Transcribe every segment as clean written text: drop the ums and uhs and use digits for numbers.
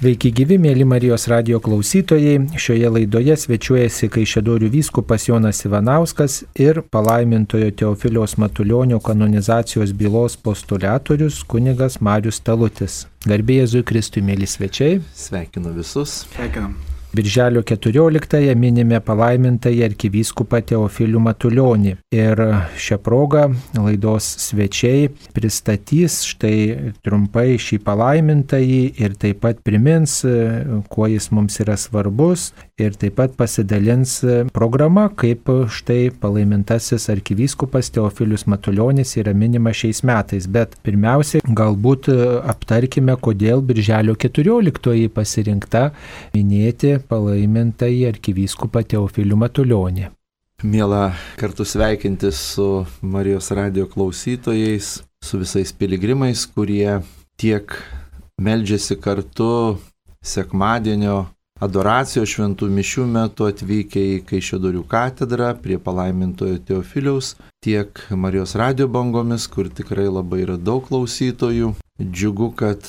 Sveiki gyvi, mėly Marijos radijo klausytojai. Šioje laidoje svečiuojasi Kaišiadorių vyskupas Jonas Ivanauskas ir palaimintojo Teofiliaus Matulionio kanonizacijos bylos postuliatorius kunigas Marius Talutis. Garbė Jėzui Kristui, mėly svečiai. Sveikinu visus. Sveikinam. Birželio 14-ąją minime palaimintąjį arkivyskupą Teofilių Matulionį. Ir šią progą laidos svečiai pristatys štai trumpai šį palaimintąjį ir taip pat primins, kuo jis mums yra svarbus, ir taip pat pasidalins programa, kaip štai palaimintasis arkivyskupas Teofilius Matulionis yra minima šiais metais. Bet pirmiausia, galbūt aptarkime, kodėl Birželio 14-oji pasirinkta minėti palaimintąjį arkivyskupą Teofilių Matulionį. Miela kartu sveikintis su Marijos radijo klausytojais, su visais piligrimais, kurie tiek meldžiasi kartu sekmadienio adoracijos šventų mišių metu atvykę į Kaišiadorių katedrą prie palaimintojo Teofiliaus, tiek Marijos radijo bangomis, kur tikrai labai yra daug klausytojų. Džiugu, kad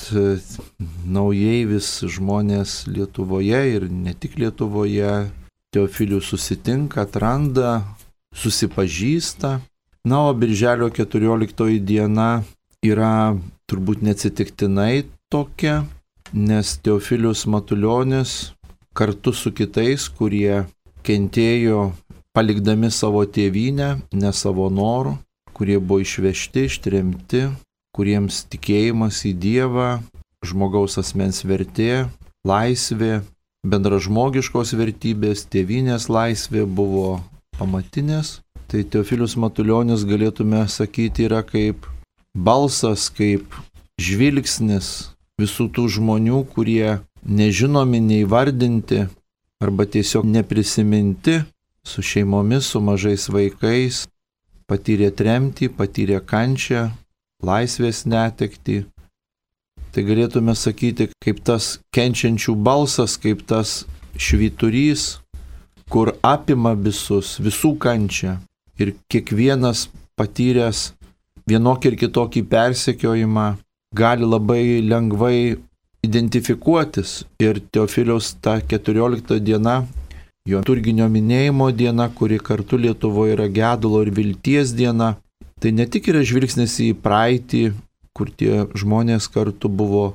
naujai vis žmonės Lietuvoje ir ne tik Lietuvoje Teofilių susitinka, atranda, susipažįsta. Na, o Birželio 14 diena yra turbūt neatsitiktinai tokia, nes Teofilius Matulionis kartu su kitais, kurie kentėjo palikdami savo tėvynę, ne savo norų, kurie buvo išvežti, ištremti, kuriems tikėjimas į Dievą, žmogaus asmens vertė, laisvė, bendražmogiškos vertybės, tėvynės laisvė buvo pamatinės. Tai Teofilius Matulionis, galėtume sakyti, yra kaip balsas, kaip žvilgsnis visų tų žmonių, kurie nežinomi, neįvardinti arba tiesiog neprisiminti, su šeimomis, su mažais vaikais, patyrė tremtį, patyrė kančią, laisvės netektį. Tai galėtume sakyti, kaip tas kenčiančių balsas, kaip tas švyturys, kur apima visus, visų kančią. Ir kiekvienas patyręs vienokį ir kitokį persekiojimą gali labai lengvai identifikuotis. Ir Teofiliaus ta 14 diena, jo liturginio minėjimo diena, kuri kartu Lietuvoje yra gedulo ir vilties diena, tai ne tik yra žvilgsnis į praeitį, kur tie žmonės kartu buvo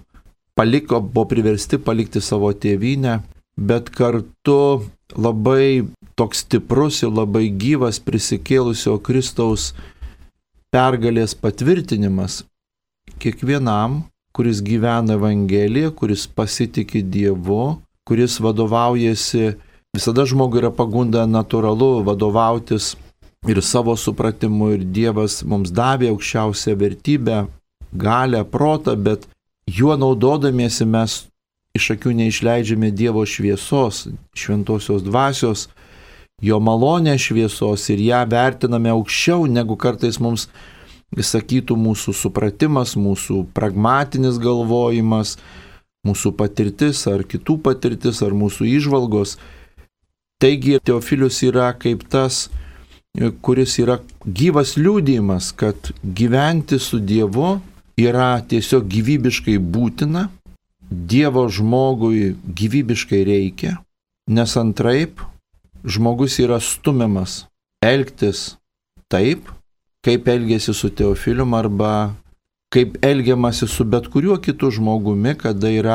priversti palikti savo tėvynę, bet kartu labai toks stiprus ir labai gyvas prisikėlusio Kristaus pergalės patvirtinimas kiekvienam, kuris gyvena Evangeliją, kuris pasitikė Dievu, kuris vadovaujasi. Visada žmogui yra pagunda natūralu vadovautis ir savo supratimu, ir Dievas mums davė aukščiausią vertybę, galią, protą, bet juo naudodamiesi mes iš akių neišleidžiame Dievo šviesos, šventosios dvasios, jo malonę šviesos ir ją vertiname aukščiau, negu kartais mums sakytų mūsų supratimas, mūsų pragmatinis galvojimas, mūsų patirtis ar kitų patirtis ar mūsų įžvalgos. Taigi Teofilius yra kaip tas, kuris yra gyvas liudijimas, kad gyventi su Dievu yra tiesiog gyvybiškai būtina, Dievo žmogui gyvybiškai reikia, nes antraip žmogus yra stumiamas elgtis taip, kaip elgėsi su Teofilium arba kaip elgiamasi su bet kuriuo kitu žmogumi, kada yra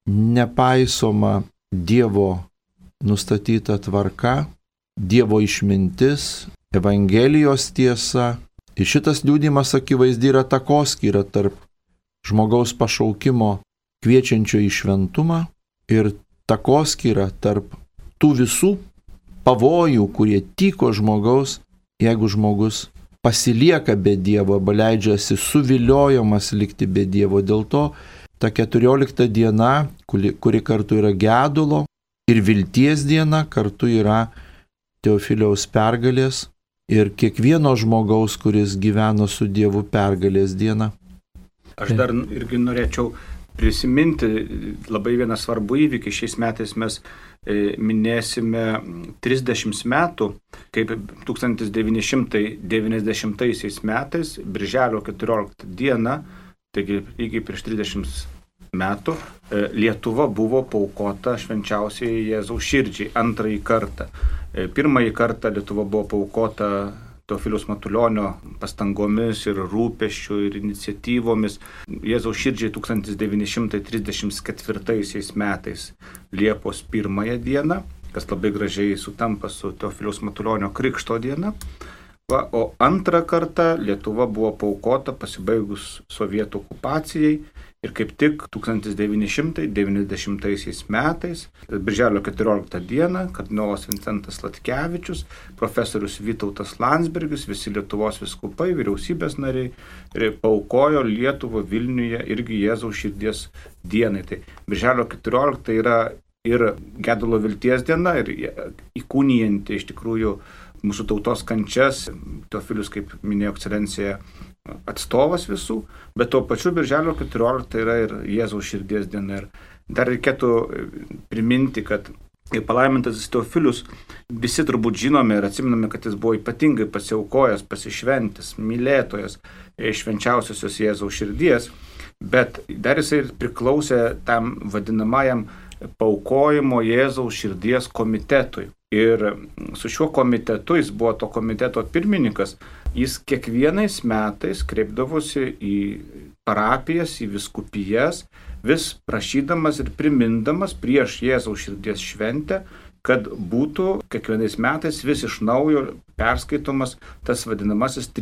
nepaisoma Dievo nustatyta tvarka, Dievo išmintis, Evangelijos tiesa. Ir šitas liudijimas akivaizdi yra takoskyra tarp žmogaus pašaukimo kviečiančio į šventumą ir takoskyra tarp tų visų pavojų, kurie tyko žmogaus, jeigu žmogus pasilieka be Dievo arba leidžiasi suviliojamas likti be Dievo. Dėl to ta 14 diena, kuri kartu yra gedulo ir vilties diena, kartu yra Teofiliaus pergalės ir kiekvieno žmogaus, kuris gyveno su Dievu, pergalės diena. Aš dar irgi norėčiau prisiminti labai vieną svarbų įvykį. Šiais metais mes minėsime 30 metų, kaip 1990 metais, Birželio 14 dieną, taigi iki prieš 30 metų Lietuva buvo paaukota švenčiausiai Jėzaus širdžiai antrąjį kartą. Pirmąjį kartą Lietuva buvo paaukota Teofiliaus Matulionio pastangomis ir rūpesčių ir iniciatyvomis Jėzaus širdžiai 1934 metais Liepos 1 dieną, kas labai gražiai sutampa su Teofiliaus Matulionio krikšto diena. O antrą kartą Lietuva buvo paaukota pasibaigus sovietų okupacijai ir kaip tik 1990 metais, birželio 14 dieną, kardinolas Vincentas Sladkevičius, profesorius Vytautas Landsbergis, visi Lietuvos vyskupai, vyriausybės nariai paaukojo Lietuvą Vilniuje irgi Jėzaus širdies dienai. Tai birželio 14 yra ir gedulo vilties diena, ir įkūnijanti iš tikrųjų mūsų tautos kančias, Teofilius, kaip minėjo ekscelencija, atstovas visų, bet tuo pačiu birželio 14 yra ir Jėzaus širdies diena. Ir dar reikėtų priminti, kad palaimintasis Teofilius, visi turbūt žinome ir atsiminame, kad jis buvo ypatingai pasiaukojęs, pasišventis, mylėtojas švenčiausiosios Jėzaus širdies, bet dar jisai priklausė tam vadinamajam paaukojimo Jėzaus širdies komitetui. Ir su šiuo komitetu, jis buvo to komiteto pirmininkas, jis kiekvienais metais kreipdavosi į parapijas, į vyskupijas, vis prašydamas ir primindamas prieš Jėzaus širdies šventę, kad būtų kiekvienais metais vis iš naujo perskaitomas tas vadinamasis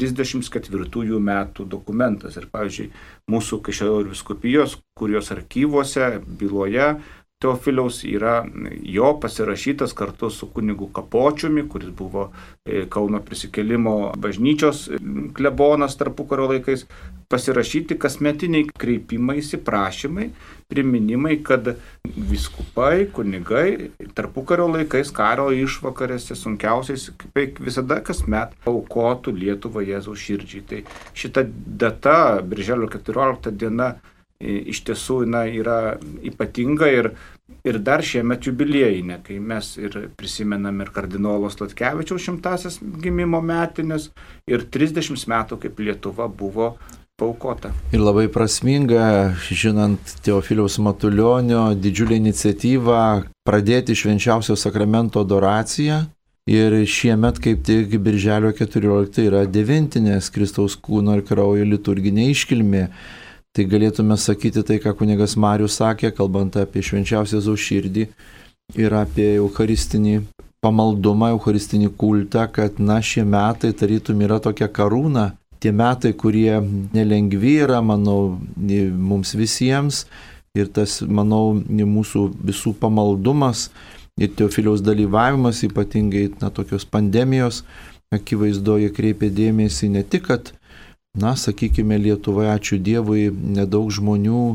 34 metų dokumentas. Ir pavyzdžiui, mūsų Kaišiadorių vyskupijos, kurios archyvuose, byloje Teofiliaus yra jo pasirašytas kartu su kunigu Kapočiumi, kuris buvo Kauno prisikėlimo bažnyčios klebonas tarpukario laikais, pasirašyti kasmetiniai kreipimaisi, prašymai, priminimai, kad vyskupai, kunigai tarpukario laikais karo išvakarėse sunkiausiais, kaip visada kasmet, aukotų Lietuvą Jėzaus širdžiai. Tai šita data, birželio 14 diena, iš tiesų yra ypatinga ir dar šiemet jubiliejinė, kai mes ir prisimenam ir kardinolo Sladkevičiaus 100-asias gimimo metinės ir 30 metų, kaip Lietuva buvo paaukota. Ir labai prasminga, žinant Teofiliaus Matulionio didžiulę iniciatyvą pradėti švenčiausio sakramento adoraciją. Ir šiemet kaip tik birželio 14 yra devintinės Kristaus kūno ir kraujo liturginė iškilmė. Tai galėtume sakyti tai, ką kunigas Marius sakė, kalbant apie švenčiausią Jėzaus širdį ir apie eucharistinį pamaldumą, eucharistinį kultą, kad šie metai tarytum yra tokia karūna. Tie metai, kurie nelengvi yra, manau, mums visiems ir tas, manau, mūsų visų pamaldumas ir Teofiliaus dalyvavimas, ypatingai tokios pandemijos, akivaizdoje kreipia dėmesį ne tik, kad sakykime, Lietuvoje, ačiū Dievui, nedaug žmonių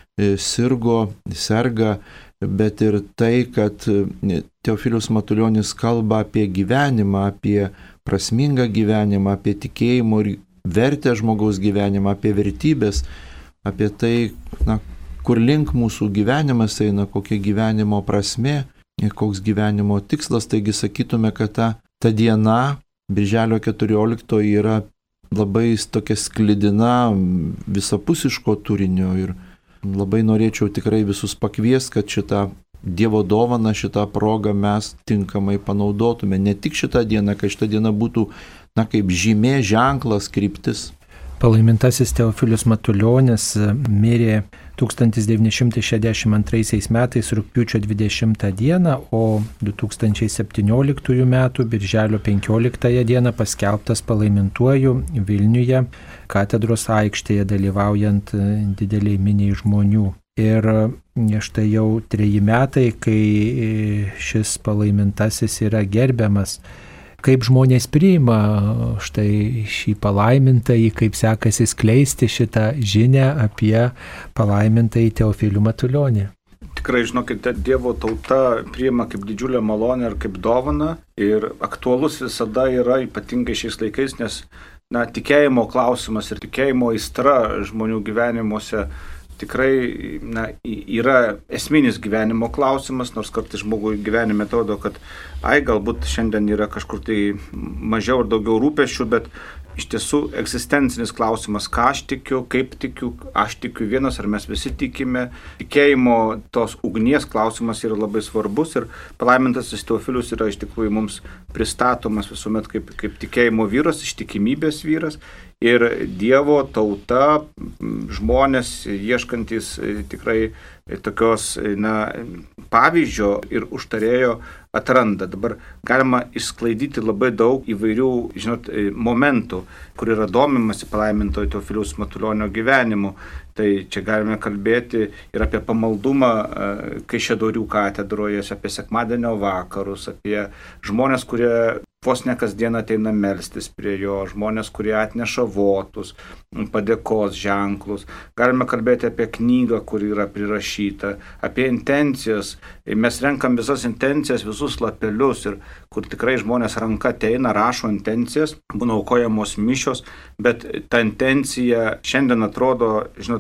serga, bet ir tai, kad Teofilius Matulionis kalba apie gyvenimą, apie prasmingą gyvenimą, apie tikėjimo ir vertę žmogaus gyvenimą, apie vertybės, apie tai, kur link mūsų gyvenimas eina, kokia gyvenimo prasmė, koks gyvenimo tikslas. Taigi sakytume, kad ta diena, birželio 14 yra labai tokia sklidina visapusiško turinio ir labai norėčiau tikrai visus pakviesti, kad šitą Dievo dovaną, šitą progą mes tinkamai panaudotume. Ne tik šitą dieną, kad šitą dieną būtų kaip žymė, ženklas, kryptis. Palaimintasis Teofilius Matulionis mirė 1962 metais rugpjūčio 20 dieną, o 2017 metų birželio 15 dieną paskelbtas palaimintuoju Vilniuje katedros aikštėje dalyvaujant dideliai miniai žmonių. Ir štai jau 3 metai, kai šis palaimintasis yra gerbiamas. Kaip žmonės priima štai šį palaimintąjį, kaip sekasi skleisti šitą žinią apie palaimintąjį Teofilių Matulionį? Tikrai, žinokite, Dievo tauta priima kaip didžiulę malonę ir kaip dovaną. Ir aktualus visada yra ypatingai šiais laikais, nes tikėjimo klausimas ir tikėjimo aistra žmonių gyvenimuose tikrai yra esminis gyvenimo klausimas, nors kartais žmogui gyvenime atrodo, kad galbūt šiandien yra kažkur tai mažiau ar daugiau rūpesčių, bet iš tiesų egzistencinis klausimas, ką aš tikiu, kaip tikiu, aš tikiu vienas, ar mes visi tikime. Tikėjimo tos ugnies klausimas yra labai svarbus ir palaimintasis Teofilius yra iš tikrųjų mums pristatomas visuomet kaip tikėjimo vyras, ištikimybės vyras. Ir Dievo tauta, žmonės ieškantis tikrai tokios pavyzdžio ir užtarėjo atranda. Dabar galima išsklaidyti labai daug įvairių, momentų, kur yra domimasi palaimintojo Teofiliaus Matulionio gyvenimu. Tai čia galime kalbėti ir apie pamaldumą Kaišiadorių katedroje, apie sekmadienio vakarus, apie žmonės, kurie vos ne kasdien ateina melstis prie jo, žmonės, kurie atneša votus, padėkos ženklus. Galime kalbėti apie knygą, kur yra prirašyta, apie intencijas. Mes renkam visas intencijas, visus lapelius ir kur tikrai žmonės ranka ateina, rašo intencijas, būna aukojamos mišios, bet ta intencija šiandien atrodo,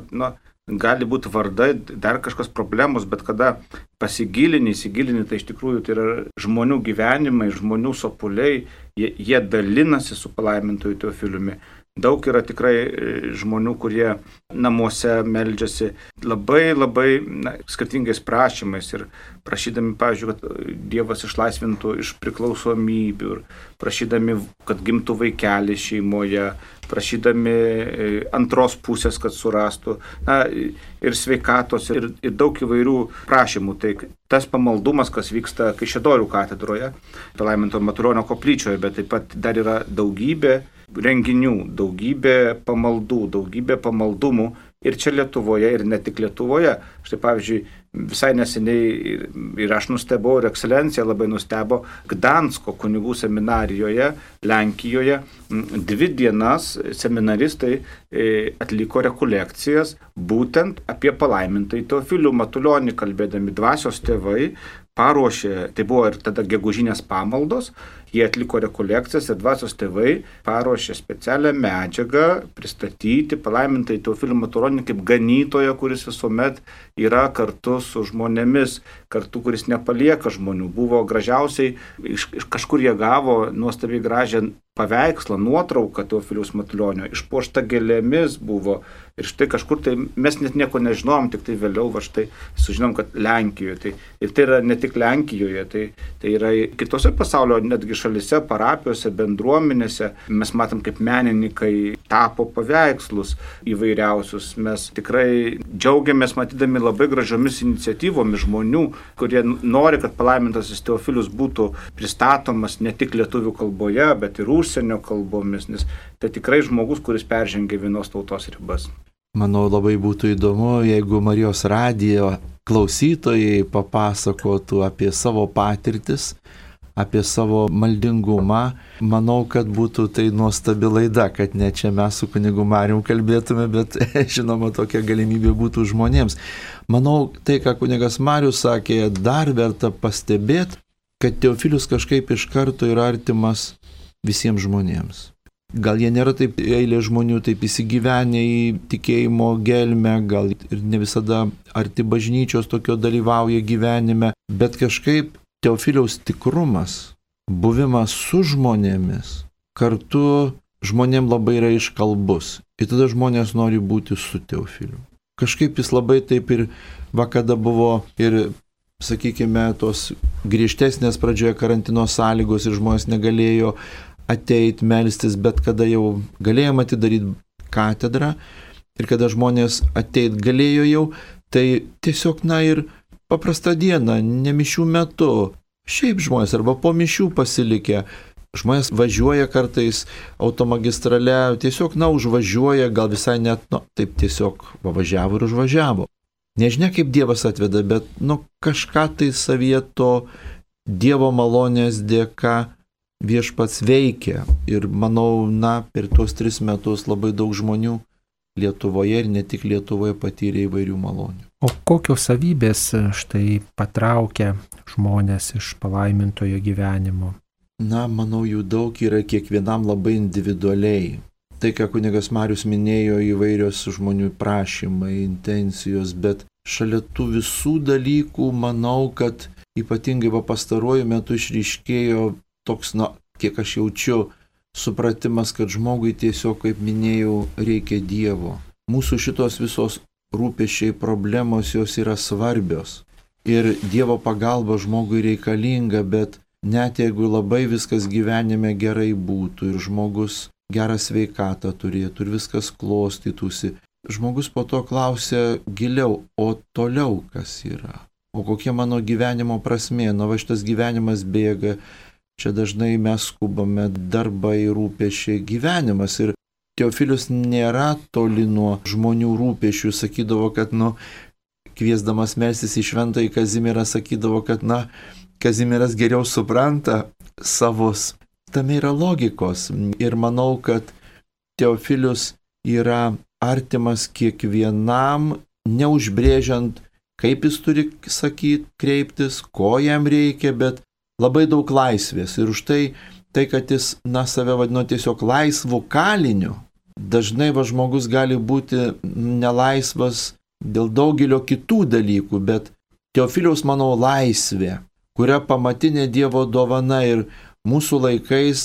gali būti vardai, dar kažkas problemos, bet kada įsigilini, tai iš tikrųjų tai yra žmonių gyvenimai, žmonių sopuliai, jie dalinasi su palaimintoju Teofiliumi. Daug yra tikrai žmonių, kurie namuose meldžiasi labai skirtingais prašymais ir prašydami, pavyzdžiui, kad Dievas išlaisvintų iš priklausomybių ir prašydami, kad gimtų vaikelis šeimoje, prašydami antros pusės, kad surastų, ir sveikatos, ir daug įvairių prašymų. Tai tas pamaldumas, kas vyksta Kaišiadorių katedroje, palaimintojo Matulionio koplyčioje, bet taip pat dar yra daugybė renginių, daugybė pamaldų, daugybė pamaldumų ir čia Lietuvoje, ir ne tik Lietuvoje. Štai pavyzdžiui, visai neseniai ir aš nustebau, ir ekscelencija labai nustebo, Gdansko kunigų seminarijoje, Lenkijoje, 2 dienas seminaristai atliko rekolekcijas būtent apie palaimintąjį Teofilių Matulionį, kalbėdami dvasios tėvai, paruošė, tai buvo ir tada gegužinės pamaldos, jie atliko rekolekcijas ir dvasios tėvai paruošė specialią medžiagą pristatyti palaimintąjį Teofilių Matulionį kaip ganytoją, kuris visuomet yra kartu su žmonėmis, kartu, kuris nepalieka žmonių. Buvo gražiausiai, iš kažkur jie gavo nuostabiai gražią paveikslą, nuotrauką Teofiliaus Matulionio, išpuošta gėlėmis buvo. Ir štai kažkur tai mes net nieko nežinom, tik tai vėliau štai sužinom, kad Lenkijoje. Ir tai yra ne tik Lenkijoje, tai yra kitose pasaulio netgi šalise, parapijose, bendruomenėse. Mes matom, kaip menininkai tapo paveikslus įvairiausius. Mes tikrai džiaugiamės matydami labai gražiomis iniciatyvomis žmonių, kurie nori, kad palaimintasis Teofilius būtų pristatomas ne tik lietuvių kalboje, bet ir užsienio kalbomis, nes tai tikrai žmogus, kuris peržengia vienos tautos ribas. Manau, labai būtų įdomu, jeigu Marijos radijo klausytojai papasakotų apie savo patirtis, apie savo maldingumą. Manau, kad būtų tai nuostabi laida, kad ne čia mes su kunigu Marium kalbėtume, bet žinoma, tokia galimybė būtų žmonėms. Manau, tai, ką kunigas Marius sakė, dar verta pastebėti, kad Teofilius kažkaip iš karto yra artimas visiems žmonėms. Gal jie nėra taip eilė žmonių, taip įsigyvenę į tikėjimo gelmę, gal ir ne visada arti bažnyčios tokio dalyvauja gyvenime, bet kažkaip Teofiliaus tikrumas, buvimas su žmonėmis, kartu žmonėm labai yra iškalbus. Ir tada žmonės nori būti su Teofiliu. Kažkaip jis labai taip ir vakada buvo ir, sakykime, tos griežtesnės pradžioje karantino sąlygos ir žmonės negalėjo ateit melstis, bet kada jau galėjom atidaryti katedrą ir kada žmonės ateit galėjo jau, tai tiesiog, ir paprasta diena, ne mišių metu, šiaip žmonės arba po mišių pasilikę, žmonės važiuoja kartais automagistrale, tiesiog, užvažiuoja, gal visai net, taip tiesiog važiavo ir užvažiavo. Nežinia, kaip Dievas atveda, bet, kažką tai savyje to Dievo malonės dėka viešpats veikia. Ir manau, per tuos 3 metus labai daug žmonių Lietuvoje ir ne tik Lietuvoje patyrė įvairių malonių. O kokios savybės štai patraukia žmonės iš palaimintojo gyvenimo? Manau, jų daug yra kiekvienam labai individualiai. tai, ką kunigas Marius minėjo, įvairios žmonių prašymai, intencijos, bet šalia tų visų dalykų manau, kad ypatingai pastaruoju metu išryškėjo toks, kiek aš jaučiu, supratimas, kad žmogui tiesiog, kaip minėjau, reikia Dievo. Mūsų šitos visos rūpesčiai, problemos, jos yra svarbios. Ir Dievo pagalba žmogui reikalinga, bet net jeigu labai viskas gyvenime gerai būtų ir žmogus gerą sveikatą turėtų ir viskas klostytųsi, žmogus po to klausia giliau, o toliau kas yra? O kokia mano gyvenimo prasmė? Va šitas gyvenimas bėga, čia dažnai mes skubame, darbai, rūpesčiai, gyvenimas. Ir Teofilius nėra toli nuo žmonių rūpesčių, sakydavo, kad, kviesdamas melstis į šventąjį Kazimierą, sakydavo, kad, Kazimieras geriau supranta savus. Tame yra logikos. Ir manau, kad Teofilius yra artimas kiekvienam, neužbrėžiant, kaip jis turi sakyti, kreiptis, ko jam reikia, bet labai daug laisvės. Ir už tai, kad jis, save vadino tiesiog laisvu kaliniu, dažnai žmogus gali būti nelaisvas dėl daugelio kitų dalykų, bet Teofiliaus, manau, laisvė, kuria pamatinė Dievo dovana ir mūsų laikais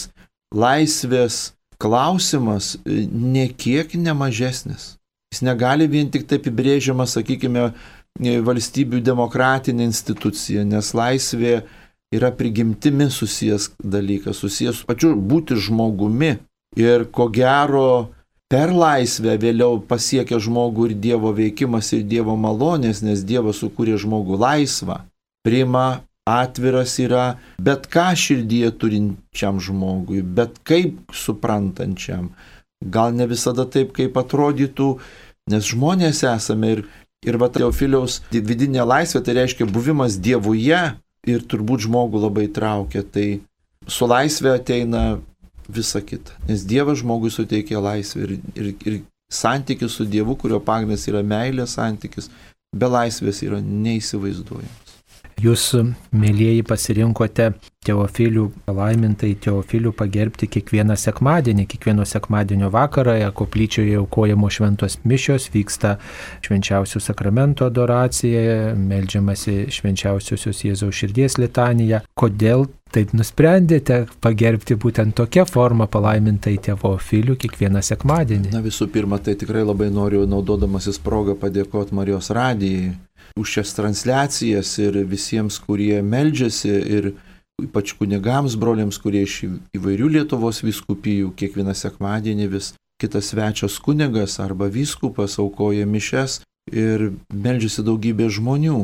laisvės klausimas niekiek nemažesnis. Jis negali vien tik taip apibrėžiamas, sakykime, valstybių demokratinė institucija, nes laisvė yra prigimtimi susijęs dalykas, susijęs su pačiu būti žmogumi. Ir ko gero per laisvę vėliau pasiekia žmogų ir Dievo veikimas, ir Dievo malonės, nes Dievas sukūrė žmogų laisvą, priima, atviras yra bet ką širdyje turinčiam žmogui, bet kaip suprantančiam. Gal ne visada taip, kaip atrodytų, nes žmonės esame ir Teofiliaus vidinė laisvė, tai reiškia buvimas Dievuje ir turbūt žmogų labai traukia. Tai su laisvė ateina visa kita, nes Dievas žmogui suteikia laisvę ir santykis su Dievu, kurio pagrindas yra meilės santykis, be laisvės yra neįsivaizduojamas. Jūs, mėlyjeji, pasirinkote Teofilių, palaimintai Teofilių pagerbti kiekvieną sekmadienį. Kiekvieno sekmadienio vakarą koplyčioje aukojamos šventos mišios, vyksta švenčiausių sakramento adoracija, meldžiamasi švenčiausiosios Jėzaus širdies litanija. Kodėl taip nusprendėte pagerbti būtent tokią formą palaimintai Teofilių kiekvieną sekmadienį? Visų pirma, tai tikrai labai noriu, naudodamasis progą, padėkoti Marijos radijai už šias transliacijas ir visiems, kurie meldžiasi, ir ypač kunigams, broliams, kurie iš įvairių Lietuvos vyskupijų kiekvieną sekmadienį vis kitas svečias kunigas arba vyskupas aukoja mišias ir meldžiasi daugybė žmonių.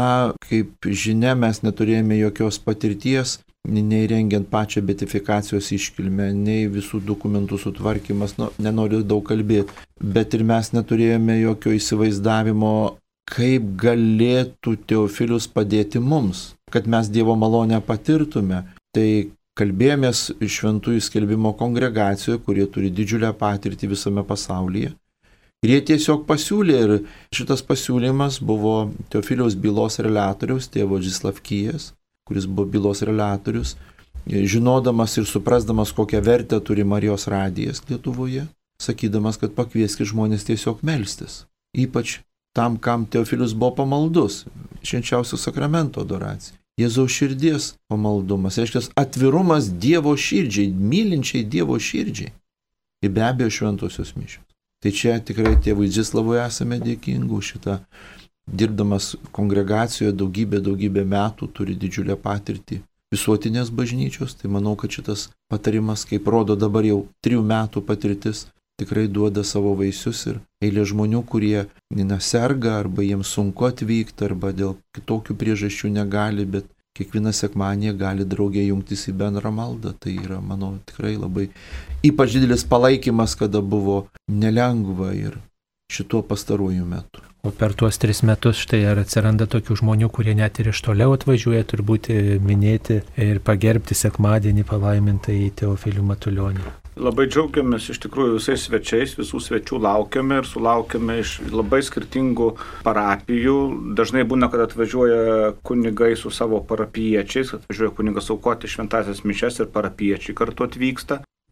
Kaip žinia, mes neturėjome jokios patirties, nei rengiant pačią beatifikacijos iškilmę, nei visų dokumentų sutvarkymas, nenoriu daug kalbėti, bet ir mes neturėjome jokio įsivaizdavimo, kaip galėtų Teofilius padėti mums, kad mes Dievo malonę patirtume. Tai kalbėjomės šventųjų skelbimo kongregacijoje, kurie turi didžiulę patirtį visame pasaulyje. Ir jie tiesiog pasiūlė, ir šitas pasiūlymas buvo Teofiliaus bylos reliatoriaus, tėvo Žislavkijas, kuris buvo bylos reliatorius, žinodamas ir suprasdamas, kokią vertę turi Marijos radijas Lietuvoje, sakydamas, kad pakvieskit žmonės tiesiog melstis. Ypač tam, kam Teofilius buvo pamaldus, švenčiausio sakramento adoracija. Jėzaus širdies pamaldumas, reiškia atvirumas Dievo širdžiai, mylinčiai Dievo širdžiai. Ir be abejo šventosios mišios. Tai čia tikrai tėvui Dzislavui esame dėkingi už šitą. Dirbdamas kongregacijoje daugybę metų, turi didžiulę patirtį visuotinės bažnyčios, tai manau, kad šitas patarimas, kaip rodo dabar jau 3 metų patirtis, tikrai duoda savo vaisius ir eilė žmonių, kurie serga arba jiems sunku atvykti arba dėl kitokių priežasčių negali, bet kiekvieną sekmadienį gali draugė jungtis į bendrą maldą. Tai yra, manau, tikrai labai ypač didelis palaikymas, kada buvo nelengva ir šituo pastaruoju metu. O per tuos 3 metus štai ar atsiranda tokių žmonių, kurie net ir iš toliau atvažiuoja turbūt minėti ir pagerbti sekmadienį palaimintai Teofilių Matulionį? Labai džiaugiamės iš tikrųjų visais svečiais, visų svečių laukiame ir sulaukiame iš labai skirtingų parapijų. Dažnai būna, kad atvažiuoja kunigai su savo parapiečiais, atvažiuoja kunigas aukoti šventąsias mišias ir parapiečiai kartu atvyksta.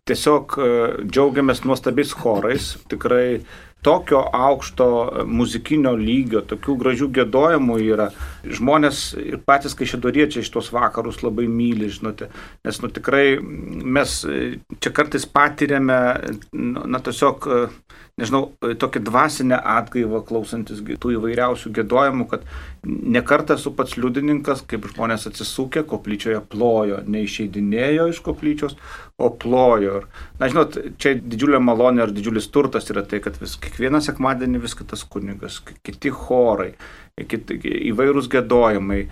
tiesiog džiaugiamės nuostabiais chorais, tikrai tokio aukšto muzikinio lygio, tokių gražių giedojimų yra. Žmonės ir patys kaišiadoriečiai šitos vakarus labai myli, žinote, nes tikrai mes čia kartais patiriame, tiesiog, nežinau, tokią dvasinę atgaivą klausantis tų įvairiausių giedojimų, kad nekartą esu pats liudininkas, kaip žmonės atsisukę, koplyčioje plojo, neišeidinėjo iš koplyčios, o plojo. Žinot, čia didžiulė malonė ir didžiulis turtas yra tai, kad kiekvieną sekmadienį vis kitas kunigas, kiti chorai, įvairūs giedojimai.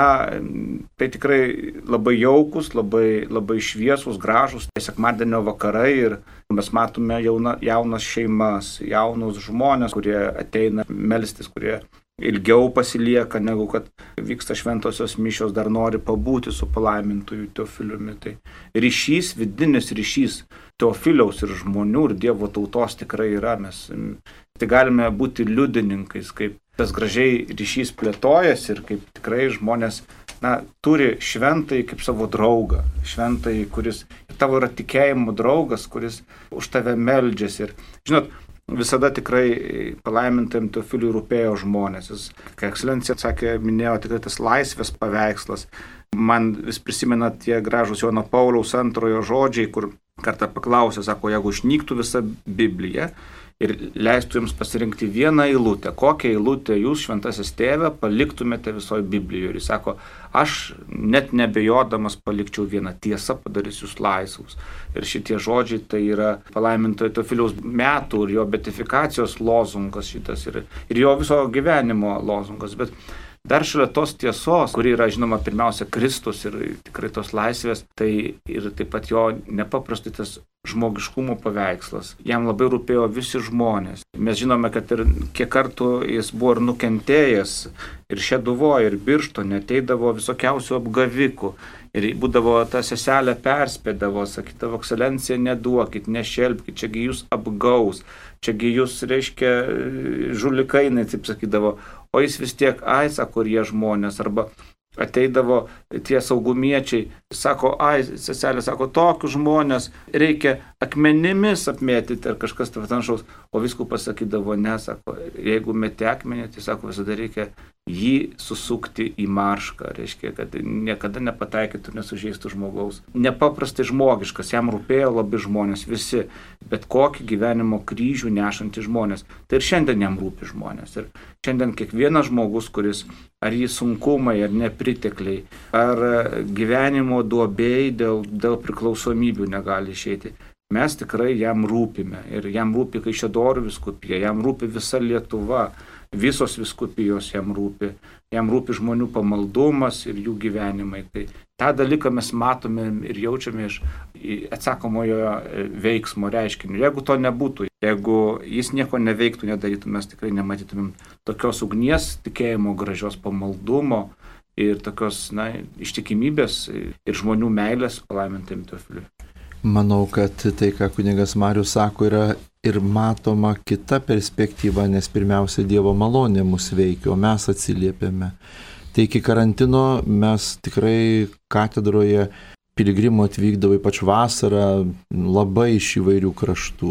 Tai tikrai labai jaukus, labai šviesus, gražus sekmadienio vakarai ir mes matome jaunas šeimas, jaunus žmonės, kurie ateina melstis, kurie ilgiau pasilieka, negu kad vyksta šventosios mišios, dar nori pabūti su palaimintuoju Teofiliumi. Tai ryšys, vidinis ryšys Teofiliaus ir žmonių ir Dievo tautos tikrai yra. Mes tai galime būti liudininkais, kaip tas gražiai ryšys plėtojasi ir kaip tikrai žmonės turi šventąjį kaip savo draugą, šventąjį, kuris tavo yra tikėjimo draugas, kuris už tave meldžiasi. Ir žinot, visada tikrai palaimintam Teofiliui rūpėjo žmonės. Jis, kai ekscelencija sakė, minėjo tikrai tas laisvės paveikslas. Man vis prisimena tie gražus Jono Pauliaus II žodžiai, kur kartą paklausė, sako, jeigu išnyktų visa Biblija ir leistų jums pasirinkti vieną eilutę, kokią eilutę jūs, šventasis tėve, paliktumėte visoje Biblijoje. Ir jis sako, aš net nebejodamas palikčiau vieną, tiesą padarys jūs laisvus. Ir šitie žodžiai tai yra palaimintojo Teofiliaus metų ir jo beatifikacijos lozungas šitas ir jo viso gyvenimo lozungas. Bet dar šalia tos tiesos, kuri yra, žinoma, pirmiausia Kristus ir tikrai tos laisvės, tai ir taip pat jo nepaprastai tas žmogiškumo paveikslas. Jam labai rūpėjo visi žmonės. Mes žinome, kad ir kiek kartų jis buvo ir nukentėjęs, ir Šeduvoje, ir Birštone, ateidavo visokiausių apgavikų. Ir būdavo ta seselė perspėdavo, sakydavo, ekscelencija, neduokit, nešelpkit, čiagi jūs apgaus, čiagi jūs, reiškia, žulikainai, taip sakydavo. O jis vis tiek, sako, ir jie žmonės, arba ateidavo tie saugumiečiai, sako, seselė, sako, tokius žmonės reikia akmenimis apmėtyti ar kažkas panašaus, o vyskupas sakydavo, ne, sako, jeigu meti akmenį, tai sako, visada reikia jį susukti į maršką, reiškia, kad niekada nepataikytų, nesužeistų žmogaus. Nepaprastai žmogiškas, jam rūpėjo labai žmonės, visi, bet kokį gyvenimo kryžių nešantys žmonės. Tai ir šiandien jam rūpi žmonės. Ir šiandien kiekvienas žmogus, kuris ar jį sunkumai, ar nepritekliai, ar gyvenimo duobėjai dėl priklausomybių negali išeiti. Mes tikrai jam rūpime. Ir jam rūpi Kaišiadorių vyskupija, jam rūpi visa Lietuva. Visos vyskupijos jam rūpi žmonių pamaldumas ir jų gyvenimai. Tai tą dalyką mes matome ir jaučiame iš atsakomojo veiksmo reiškinio. Jeigu to nebūtų, jeigu jis nieko neveiktų, nedarytų, mes tikrai nematytumėm tokios ugnies, tikėjimo, gražios pamaldumo ir tokios ištikimybės ir žmonių meilės palaimintam Teofiliui. Manau, kad tai, ką kunigas Marius sako, yra ir matoma kita perspektyva, nes pirmiausia Dievo malonė mus veikia, o mes atsiliepiame. Tai iki karantino mes tikrai katedroje piligrimų atvykdavo, ypač vasarą, labai iš įvairių kraštų.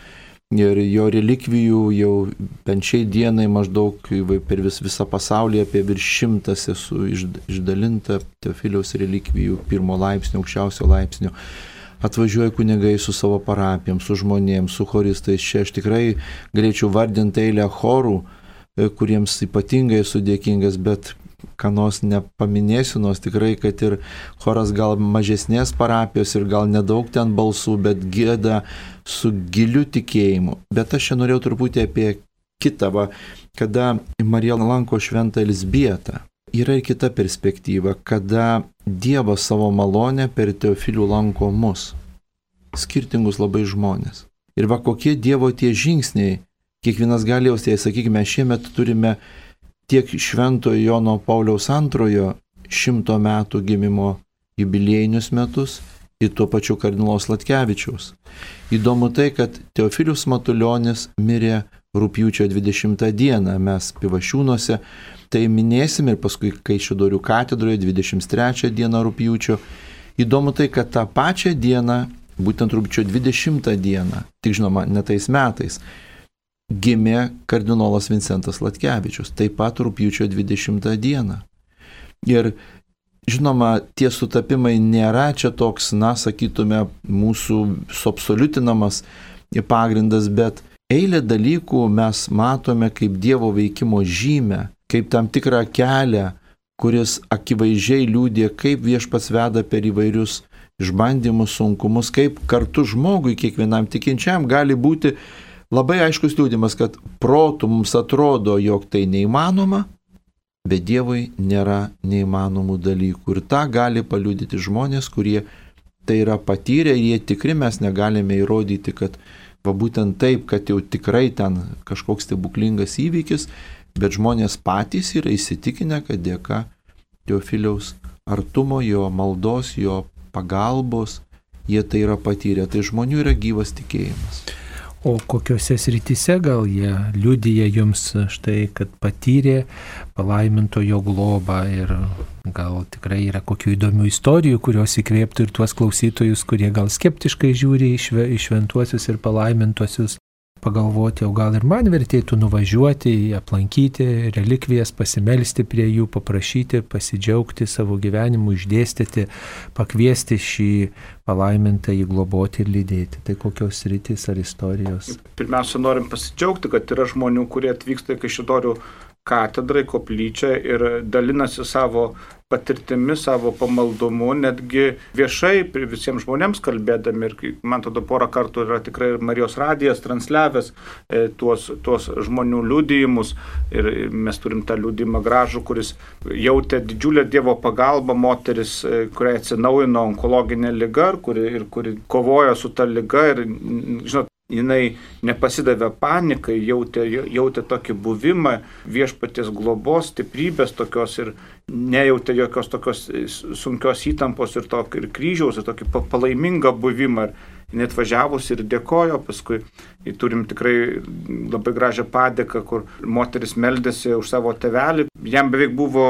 Ir jo relikvijų jau bent šiai dienai maždaug per visą pasaulį apie virš 100 esu išdalinta Teofiliaus relikvijų 1 laipsnio, aukščiausio laipsnio. Atvažiuoja kunigai su savo parapijom, su žmonėms, su choristais. Čia aš tikrai galėčiau vardinti eilę chorų, kuriems ypatingai esu dėkingas, bet ką nors nepaminėsiu, nors tikrai, kad ir choras gal mažesnės parapijos ir gal nedaug ten balsų, bet gieda su giliu tikėjimu. Bet aš čia norėjau truputį apie kitą, kada Marija lanko šventą Elzbietą. Yra ir kita perspektyva, kada Dievas savo malonę per Teofilių lanko mus, skirtingus labai žmonės. Ir kokie Dievo tie žingsniai, kiekvienas gali jausti, sakykime, šiemet turime tiek Šventojo Jono Pauliaus II 100 metų gimimo jubiliejinius metus ir tuo pačiu kardinolos Sladkevičiaus. Įdomu tai, kad Teofilius Matulionis mirė rugpjūčio 20 dieną, mes Pivašiūnuose tai minėsim ir paskui Kaišiadorių katedroje 23 dieną rugpjūčio. Įdomu tai, kad tą pačią dieną būtent rugpjūčio 20 dieną, tik žinoma, ne tais metais, gimė kardinolas Vincentas Latkevičius, taip pat rugpjūčio 20 dieną. Ir žinoma, tie sutapimai nėra čia toks, sakytume, mūsų suabsoliutinamas pagrindas, bet eilę dalykų mes matome kaip Dievo veikimo žymę, kaip tam tikrą kelią, kuris akivaizdžiai liudija, kaip Viešpats veda per įvairius išbandymus, sunkumus, kaip kartu žmogui, kiekvienam tikinčiam gali būti labai aiškus liudimas, kad protu mums atrodo, jog tai neįmanoma, bet Dievui nėra neįmanomų dalykų. Ir tą gali paliudyti žmonės, kurie tai yra patyrę ir jie tikri, mes negalime įrodyti, kad va būtent taip, kad jau tikrai ten kažkoks stebuklingas įvykis, bet žmonės patys yra įsitikinę, kad dėka Teofiliaus artumo, jo maldos, jo pagalbos, jie tai yra patyrę. Tai žmonių yra gyvas tikėjimas. O kokiuose srityse gal jie liudija jums štai, kad patyrė palaimintojo globą ir gal tikrai yra kokių įdomių istorijų, kurios įkvėptų ir tuos klausytojus, kurie gal skeptiškai žiūri į šventuosius ir palaimintuosius, pagalvoti, o gal ir man vertėtų nuvažiuoti, aplankyti relikvijas, pasimelsti prie jų, paprašyti, pasidžiaugti savo gyvenimu, išdėstyti, pakviesti šį palaimintą jį globoti ir lydėti. Tai kokios sritys ar istorijos? Pirmiausia, norim pasidžiaugti, kad yra žmonių, kurie atvyksta į Kaišiadorių katedrą, į koplyčią ir dalinasi savo patirtimi, savo pamaldumu, netgi viešai visiems žmonėms kalbėdami. Ir man tada porą kartų yra tikrai Marijos radijas transliavęs tuos žmonių liudijimus. Ir mes turim tą liudijimą gražų, kuris jautė didžiulę Dievo pagalbą, moteris, kuriai atsinaujino onkologinė liga ir kuri kovojo su ta liga. Ir, žinot, jinai nepasidavė panikai, jautė tokį buvimą Viešpaties globos, stiprybės tokios ir nejautė jokios tokios sunkios įtampos ir kryžiaus, ir tokį palaimingą buvimą. Ir net važiavus ir dėkojo, paskui turim tikrai labai gražią padėką, kur moteris meldėsi už savo tėvelį, jam beveik buvo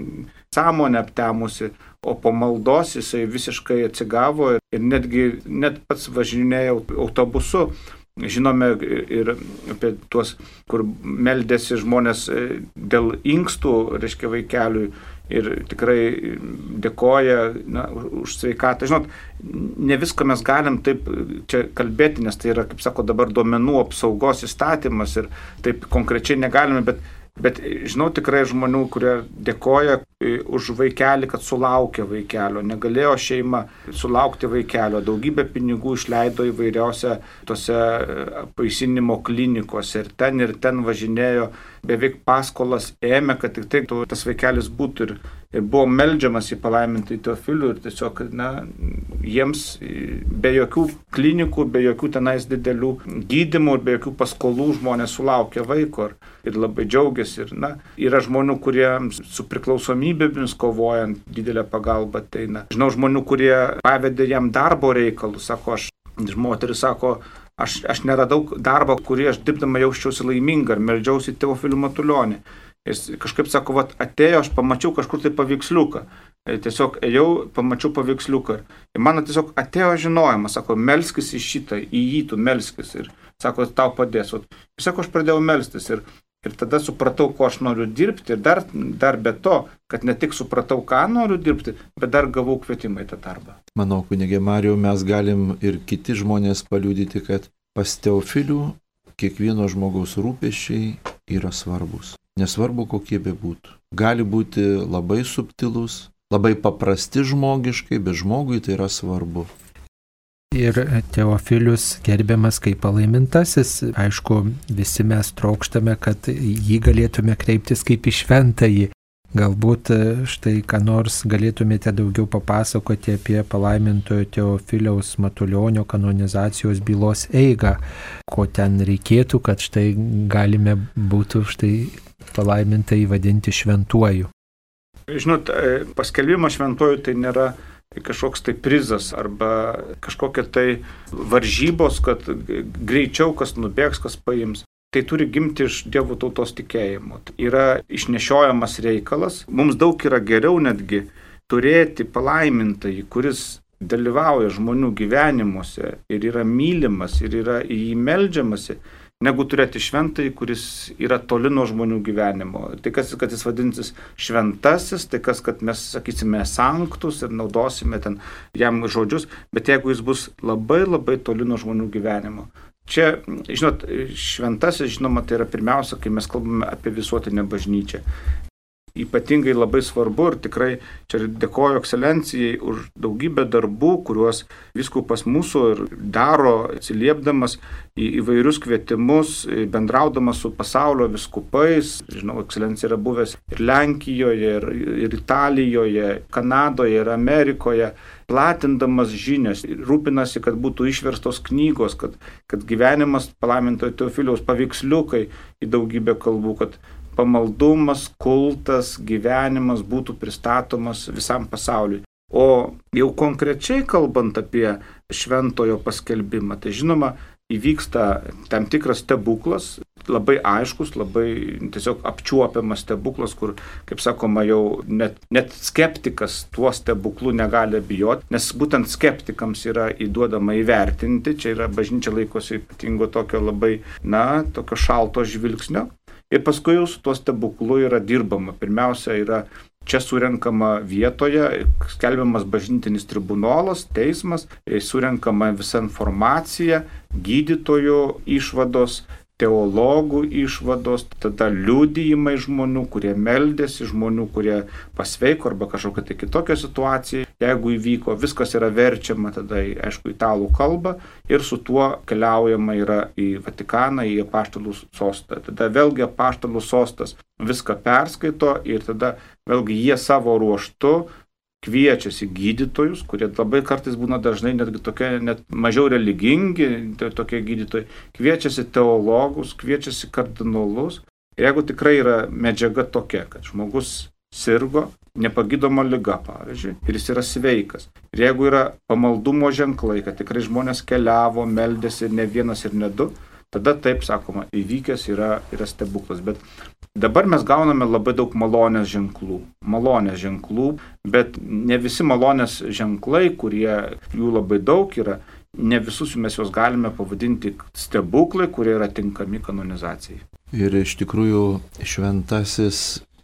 sąmonė aptemusi, o po maldos jisai visiškai atsigavo ir net pats važinėjo autobusu. Žinome ir apie tuos, kur meldėsi žmonės dėl inkstų, reiškia, vaikeliui ir tikrai dėkoja už sveikatą. Žinot, ne viską mes galim taip čia kalbėti, nes tai yra, kaip sako, dabar duomenų apsaugos įstatymas ir taip konkrečiai negalime, bet žinau tikrai žmonių, kurie dėkoja už vaikelį, kad sulaukė vaikelio. Negalėjo šeima sulaukti vaikelio. Daugybę pinigų išleido įvairiausiose tose apvaisinimo klinikose ir ten važinėjo, beveik paskolas ėmė, kad tik tai tas vaikelis būtų. Ir buvo meldžiamas į palaimintąjį Teofilių ir tiesiog, jiems be jokių klinikų, be jokių tenais didelių gydymų ir be jokių paskolų žmonės sulaukė vaiko ir labai džiaugiasi. Ir, yra žmonių, kurie su priklausomybėmis kovojant didelę pagalbą ateina. Žinau žmonių, kurie pavedė jam darbo reikalus. Moteris sako, aš neradau darbo, kurį aš dirbdama jausčiausi laiminga ir meldžiausi Teofilių Matulionį. Jis kažkaip sako, atėjo, aš pamačiau kažkur tai paveiksliuką. Tiesiog ėjau, pamačiau paveiksliuką. Ir man tiesiog atėjo žinojimas, sako, melskis į šitą, į jį tu melskis. Ir sako, tau padės. Ir sako, aš pradėjau melstis. Ir tada supratau, ko aš noriu dirbti. Ir dar be to, kad ne tik supratau, ką noriu dirbti, bet dar gavau kvietimą į tą darbą. Manau, kunigė Marijau, mes galim ir kiti žmonės paliudyti, kad pas Teofilių kiekvieno žmogaus rūpesčiai yra svarbus. Nesvarbu, kokie bebūtų. Gali būti labai subtilus, labai paprasti žmogiškai, bet žmogui tai yra svarbu. Ir Teofilius gerbiamas kaip palaimintasis, aišku, visi mes trokštame, kad jį galėtume kreiptis kaip į šventąjį. Galbūt štai ką nors galėtumėte daugiau papasakoti apie palaimintojo Teofiliaus Matulionio kanonizacijos bylos eigą, ko ten reikėtų, kad štai galime būtų štai palaimintą įvadinti šventuoju. Žinot, paskelbimas šventuoju tai nėra kažkoks tai prizas arba kažkokia tai varžybos, kad greičiau kas nubėgs, kas paims. Tai turi gimti iš Dievo tautos tikėjimo. Yra išnešiojamas reikalas. Mums daug yra geriau netgi turėti palaimintąjį, kuris dalyvauja žmonių gyvenimuose ir yra mylimas ir yra į jį meldžiamasi, negu turėti šventąjį, kuris yra toli nuo žmonių gyvenimo. Tai kas, kad jis vadinsis šventasis, tai kas, kad mes sakysime sanktus ir naudosime ten jam žodžius, bet jeigu jis bus labai labai toli nuo žmonių gyvenimo. Čia, žinot, šventasis, žinoma, tai yra pirmiausia, kai mes kalbame apie visuotinę bažnyčią. Ypatingai labai svarbu ir tikrai čia dėkoju ekscelencijai už daugybę darbų, kuriuos vyskupas mūsų ir daro, atsiliepdamas į įvairius kvietimus, bendraudamas su pasaulio vyskupais. Žinau, ekscelencija yra buvęs ir Lenkijoje, ir Italijoje, Kanadoje, ir Amerikoje, platindamas žinias, rūpinasi, kad būtų išverstos knygos, kad gyvenimas palaimintojo Teofiliaus paveiksliukai į daugybę kalbų, kad pamaldumas, kultas, gyvenimas būtų pristatomas visam pasauliui. O jau konkrečiai kalbant apie šventojo paskelbimą, tai žinoma, įvyksta tam tikras stebuklas, labai aiškus, labai tiesiog apčiuopiamas stebuklas, kur, kaip sakoma, jau net skeptikas tuo stebuklu negali bijoti, nes būtent skeptikams yra įduodama įvertinti, čia yra bažnyčia laikosi ypatingo tokio labai, tokio šalto žvilgsnio. Ir paskui jau su tuo stebuklu yra dirbama. Pirmiausia, yra čia surenkama vietoje, skelbiamas bažnytinis tribunolas, teismas, surenkama visa informacija, gydytojų išvados, teologų išvados, tada liudijimai žmonių, kurie meldėsi, žmonių, kurie pasveiko arba kažkokia tai kitokia situacija. Jeigu įvyko, viskas yra verčiama tada, aišku, italų kalbą ir su tuo keliaujama yra į Vatikaną, į apaštalų sostą. Tada vėlgi apaštalų sostas viską perskaito ir tada vėlgi jie savo ruoštu kviečiasi gydytojus, kurie labai kartais būna dažnai netgi tokie net mažiau religingi, tokie gydytojai, kviečiasi teologus, kviečiasi kardinolus. Ir jeigu tikrai yra medžiaga tokia, kad žmogus sirgo nepagydoma liga, pavyzdžiui, ir jis yra sveikas. Ir jeigu yra pamaldumo ženklai, kad tikrai žmonės keliavo, meldėsi ne vienas ir ne du, tada taip sakoma, įvykęs yra stebuklas. Bet dabar mes gauname labai daug malonės ženklų, bet ne visi malonės ženklai, kurie jų labai daug yra, ne visus mes juos galime pavadinti stebuklai, kurie yra tinkami kanonizacijai. Ir iš tikrųjų šventasis,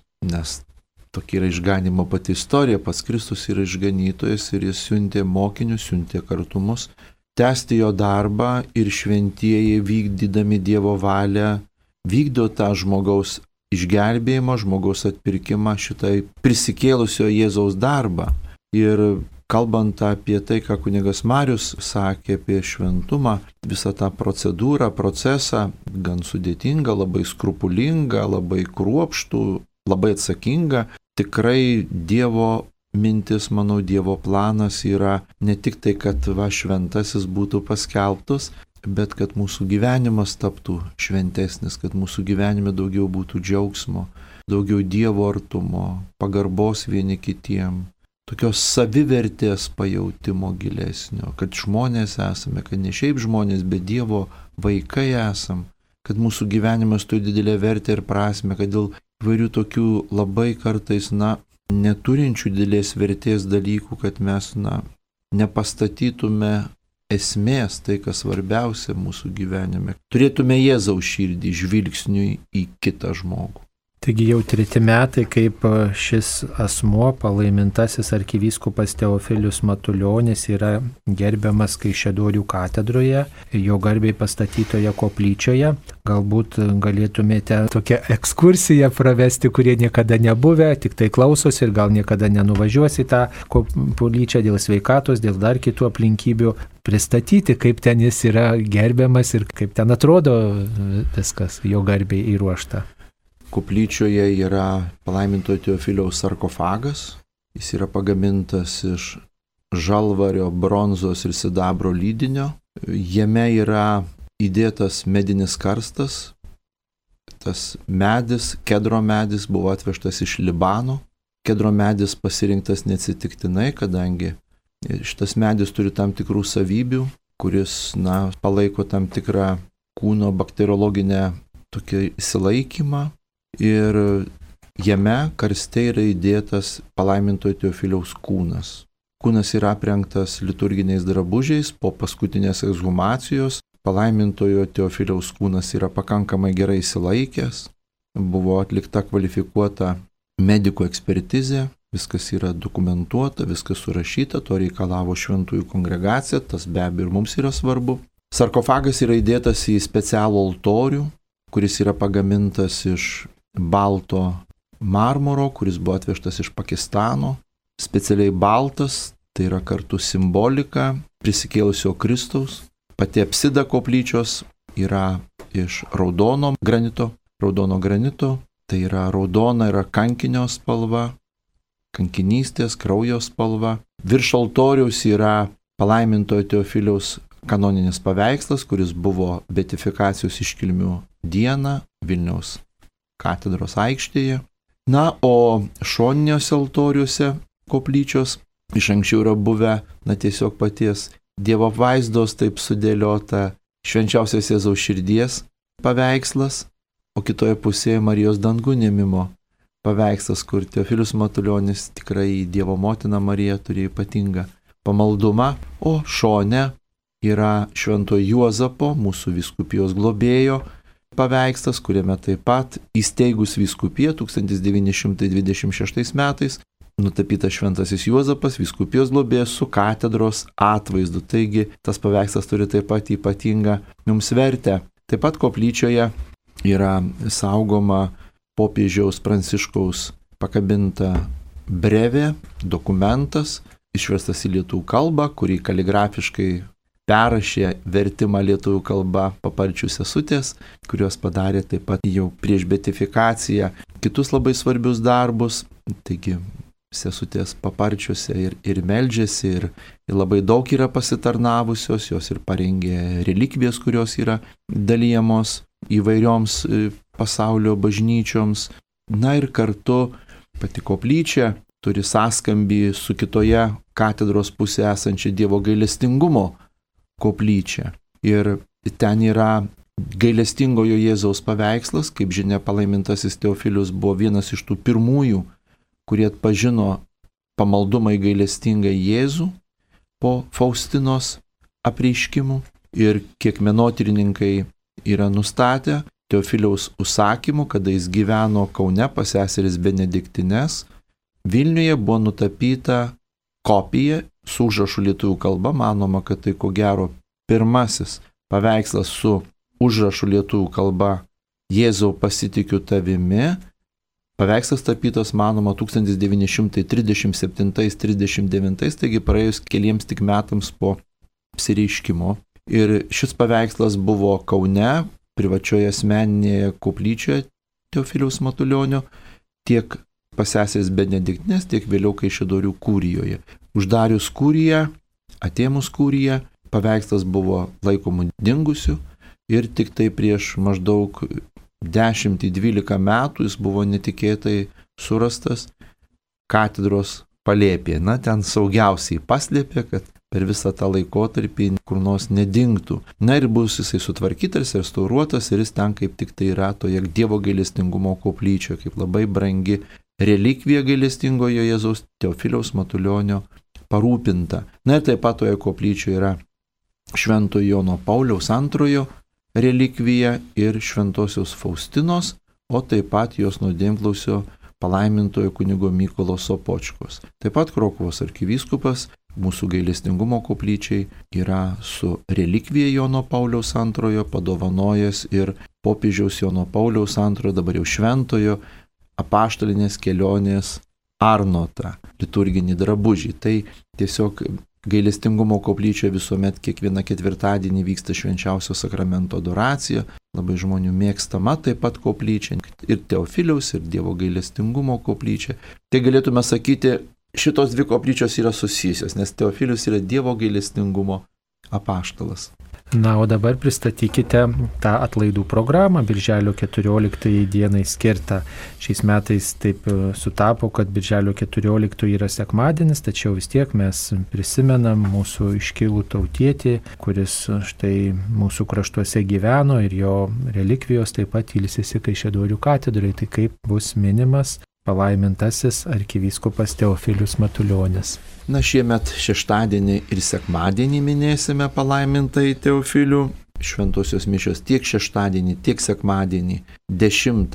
nes tokia yra išganimo pati istorija, pats Kristus yra išganytojas ir jis siuntė mokinius, siuntė kartu mus, tęsti jo darbą ir šventieji vykdydami Dievo valią vykdo tą žmogaus išgelbėjimą, žmogaus atpirkimą, šitai prisikėlusio Jėzaus darbą. Ir kalbant apie tai, ką kunigas Marius sakė apie šventumą, visą tą procedūrą, procesą, gan sudėtingą, labai skrupulingą, labai kruopštų, labai atsakingą, tikrai Dievo mintis, manau, Dievo planas yra ne tik tai, kad šventasis būtų paskelbtas, bet kad mūsų gyvenimas taptų šventesnis, kad mūsų gyvenime daugiau būtų džiaugsmo, daugiau Dievo artumo, pagarbos vieni kitiem, tokios savivertės pajautimo gilesnio, kad žmonės esame, kad ne šiaip žmonės, bet Dievo vaikai esam, kad mūsų gyvenimas turi didelę vertę ir prasme, kad dėl įvairių tokių labai kartais, neturinčių didelės vertės dalykų, kad mes, nepastatytume esmės, tai kas svarbiausia mūsų gyvenime. Turėtume Jėzaus širdį žvilgsniui į kitą žmogų. Taigi jau 3 metai, kaip šis asmuo, palaimintasis arkivyskupas Teofilius Matuljonis, yra gerbiamas Kaišiadorių katedroje, jo garbei pastatytoje koplyčioje. Galbūt galėtumėte tokią ekskursiją pravesti, kurie niekada nebuvę, tik tai klausosi ir gal niekada nenuvažiuosi tą koplyčią dėl sveikatos, dėl dar kitų aplinkybių, pristatyti, kaip ten jis yra gerbiamas ir kaip ten atrodo viskas jo garbei įruošta. Koplyčioje yra palaimintojo Teofiliaus sarkofagas. Jis yra pagamintas iš žalvario, bronzos ir sidabro lydinio. Jame yra įdėtas medinis karstas. Tas medis, kedro medis, buvo atvežtas iš Libano. Kedro medis pasirinktas neatsitiktinai, kadangi šitas medis turi tam tikrų savybių, kuris, palaiko tam tikrą kūno bakteriologinę tokį įsilaikymą. Ir jame karste yra įdėtas palaimintojo Teofiliaus kūnas. kūnas yra aprengtas liturginiais drabužiais po paskutinės ekshumacijos. Palaimintojo Teofiliaus kūnas yra pakankamai gerai išsilaikęs. Buvo atlikta kvalifikuota medikų ekspertizė. Viskas yra dokumentuota, viskas surašyta, to reikalavo šventųjų kongregacija, tas be abejo ir mums yra svarbu. Sarkofagas yra įdėtas į specialų altorių, kuris yra pagamintas iš balto marmuro, kuris buvo atvežtas iš Pakistano. Specialiai baltas, tai yra kartu simbolika prisikėlusio Kristaus. Pati apsida koplyčios yra iš raudono granito, tai yra raudona yra kankinio spalva, kankinystės, kraujo spalva. Virš altoriaus yra palaimintojo Teofiliaus kanoninis paveikslas, kuris buvo beatifikacijos iškilmių dieną Vilniaus katedros aikštėje. Na, o šoniniuose altoriuose koplyčios iš anksčiau yra buvę, tiesiog paties Dievo apvaizdos taip sudėliota švenčiausios Jėzaus širdies paveikslas, o kitoje pusėje Marijos dangun ėmimo paveikslas, kur Teofilius Matulionis tikrai Dievo motina Marija turėjo ypatingą pamaldumą, o šone yra Šventojo Juozapo, mūsų vyskupijos globėjo paveikslas, kuriame taip pat įsteigus vyskupiją 1926 metais nutapytas Šventasis Juozapas, vyskupijos globėjas su katedros atvaizdu. Taigi tas paveikslas turi taip pat ypatingą mums vertę. Taip pat koplyčioje yra saugoma popiežiaus Pranciškaus pakabinta brevė, dokumentas, išverstas į lietuvių kalbą, kurį kaligrafiškai perrašė vertimą lietuvių kalbą Paparčių sesutės, kurios padarė taip pat jau prieš beatifikaciją kitus labai svarbius darbus. Taigi sesutės Paparčiuose ir meldžiasi, ir labai daug yra pasitarnavusios, jos ir parengė relikvijas, kurios yra dalyjamos įvairioms pasaulio bažnyčioms. Na ir kartu pati koplyčia turi sąskambį su kitoje katedros pusėje esančia Dievo gailestingumo koplyčia. Ir ten yra gailestingojo Jėzaus paveikslas, kaip žinia, palaimintasis Teofilius buvo vienas iš tų pirmųjų, kurie atpažino pamaldumą į gailestingą Jėzų po Faustinos apreiškimų. Ir kiek menotyrininkai yra nustatę, Teofiliaus užsakymu, kada jis gyveno Kaune pas seseris Benediktines, Vilniuje buvo nutapyta kopija su užrašu lietuvių kalba. Manoma, kad tai ko gero pirmasis paveikslas su užrašu lietuvių kalba Jėzau pasitikiu tavimi. Paveikslas tapytas, manoma, 1937-39, taigi praėjus keliems tik metams po apsireiškimo. Ir šis paveikslas buvo Kaune, privačioje asmeninėje koplyčioje Teofiliaus Matulionio, tiek pas seseris Benediktinės, tiek vėliau Kaišiadorių kurijoje. Uždarius kuriją, atėmus kuriją, paveikslas buvo laikomų dingusių ir tik tai prieš maždaug 10-12 metų jis buvo netikėtai surastas katedros palėpėje. Na, ten saugiausiai paslėpė, kad per visą tą laikotarpį kur nors nedingtų. Na ir bus jisai sutvarkytas, restauruotas ir jis ten kaip tik tai yra toje Dievo gailestingumo koplyčioje, kaip labai brangi relikvija gailestingojo Jėzaus Teofiliaus Matulionio parūpinta. Na ir taip pat toje koplyčioje yra Šventojo Jono Pauliaus II relikvija ir Šventosios Faustinos, o taip pat jos nuodėmklausio palaimintojo kunigo Mykolo Sopočkos. Taip pat Krokuvos arkivyskupas mūsų gailestingumo koplyčiai yra su relikvija Jono Pauliaus II padovanojęs ir popiežiaus Jono Pauliaus II, dabar jau šventojo apaštalinės kelionės arnotą, liturginį drabužį. Tai tiesiog gailestingumo koplyčioje visuomet kiekvieną ketvirtadienį vyksta švenčiausio sakramento adoracija, labai žmonių mėgstama taip pat koplyčia, ir Teofiliaus, ir Dievo gailestingumo koplyčia. Tai galėtume sakyti, šitos dvi koplyčios yra susijusios, nes Teofilius yra Dievo gailestingumo apaštalas. Na, o dabar pristatykite tą atlaidų programą Birželio 14 dienai skirtą. Šiais metais taip sutapo, kad Birželio 14 yra sekmadienis, tačiau vis tiek mes prisimenam mūsų iškilų tautietį, kuris štai mūsų kraštuose gyveno ir jo relikvijos taip pat ilsisi Kaišiadorių katedroje. Tai kaip bus minimas palaimintasis arkivyskupas Teofilius Matulionis. Šiemet šeštadienį ir sekmadienį minėsime palaimintai Teofilių. Šventosios mišios tiek šeštadienį, tiek sekmadienį 10,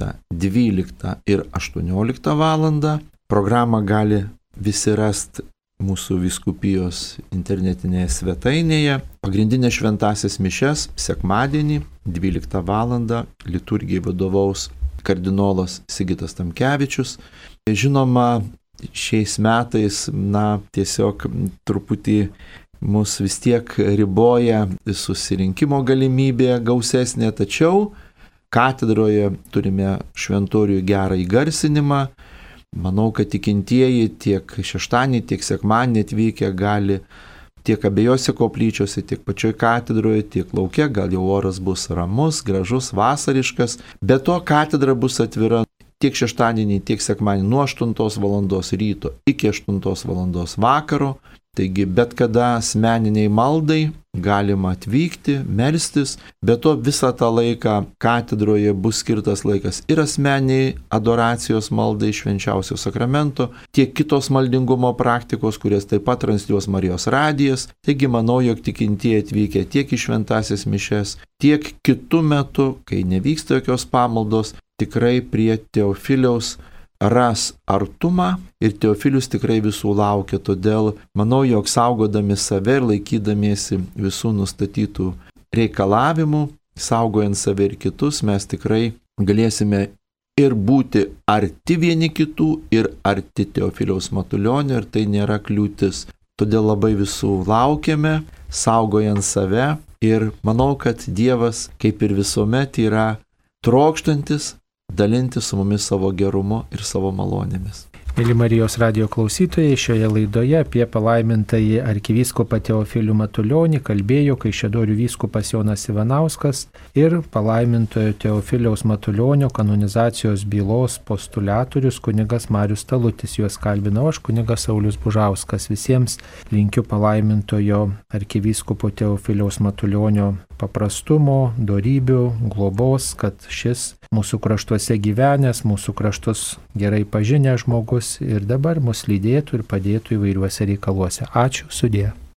12 ir 18 valandą. Programą gali visi rasti mūsų vyskupijos internetinėje svetainėje. Pagrindinės šventasias mišias sekmadienį 12 valandą liturgijai vadovaus kardinolas Sigitas Tamkevičius. Žinoma, šiais metais, tiesiog truputį mus vis tiek riboja susirinkimo galimybė gausesnė, tačiau katedroje turime šventorių gerą įgarsinimą. Manau, kad tikintieji tiek šeštadienį, tiek sekmadienį atvykę gali tiek abiejose koplyčiose, tiek pačioj katedroje, tiek lauke, gal jau oras bus ramus, gražus, vasariškas. Be to katedra bus atvira tiek šeštadienį, tiek sekmadienį nuo 8 valandos ryto iki 8 valandos vakaro. Taigi bet kada asmeniniai maldai galima atvykti, melstis, be to visą tą laiką katedroje bus skirtas laikas ir asmeniniai adoracijos maldai švenčiausio sakramento, tiek kitos maldingumo praktikos, kurias taip pat transliuos Marijos radijas. Taigi manau, jog tikintieji atvykę tiek į šventasias mišias, tiek kitų metų, kai nevyksta jokios pamaldos, tikrai prie Teofiliaus ras artumą ir Teofilius tikrai visų laukia. Todėl manau, jog saugodami save ir laikydamiesi visų nustatytų reikalavimų, saugojant save ir kitus, mes tikrai galėsime ir būti arti vieni kitų, ir arti Teofiliaus Matulionio, ir tai nėra kliūtis. Todėl labai visų laukiame, saugojant save, ir manau, kad Dievas, kaip ir visuomet, yra trokštantis dalinti su mumis savo gerumu ir savo malonėmis. Mėly Marijos radijo klausytojai, šioje laidoje apie palaimintąjį arkivyskupą Teofilių Matulionį kalbėjo Kaišiadorių vyskupas Jonas Ivanauskas ir palaimintojo Teofiliaus Matulionio kanonizacijos bylos postuliatorius kunigas Marius Talutis. Juos kalbinau aš, kunigas Saulius Bužauskas. Visiems linkiu palaimintojo arkivyskupo Teofiliaus Matulionio paprastumo, dorybių, globos, kad šis mūsų kraštuose gyvenęs, mūsų kraštus gerai pažinęs žmogus ir dabar mus lydėtų ir padėtų įvairiuose reikaluose. Ačiū, sudie.